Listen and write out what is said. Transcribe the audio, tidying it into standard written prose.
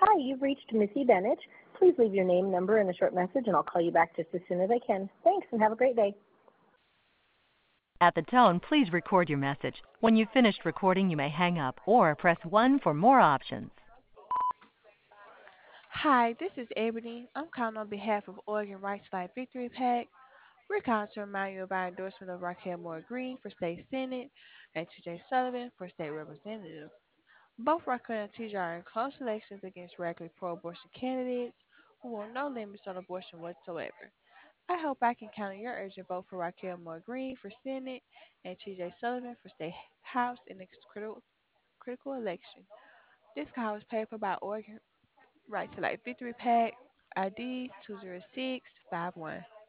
Hi, you've reached Missy Bennett. Please leave your name, number, and a short message, and I'll call you back just as soon as I can. Thanks, and have a great day. At the tone, please record your message. When you've finished recording, you may hang up or press 1 for more options. Hi, this is Ebony. I'm calling on behalf of Oregon Rights Life Victory PAC. We're calling to remind you of our endorsement of Raquel Moore Green for state senate and TJ Sullivan for state representative. Both Raquel and TJ are in close elections against radically pro-abortion candidates who want no limits on abortion whatsoever. I hope I can count on your urgent vote for Raquel Moore Green for senate and TJ Sullivan for state house in this critical election. This call is paid for by Oregon Right to Life Victory PAC, ID 20651.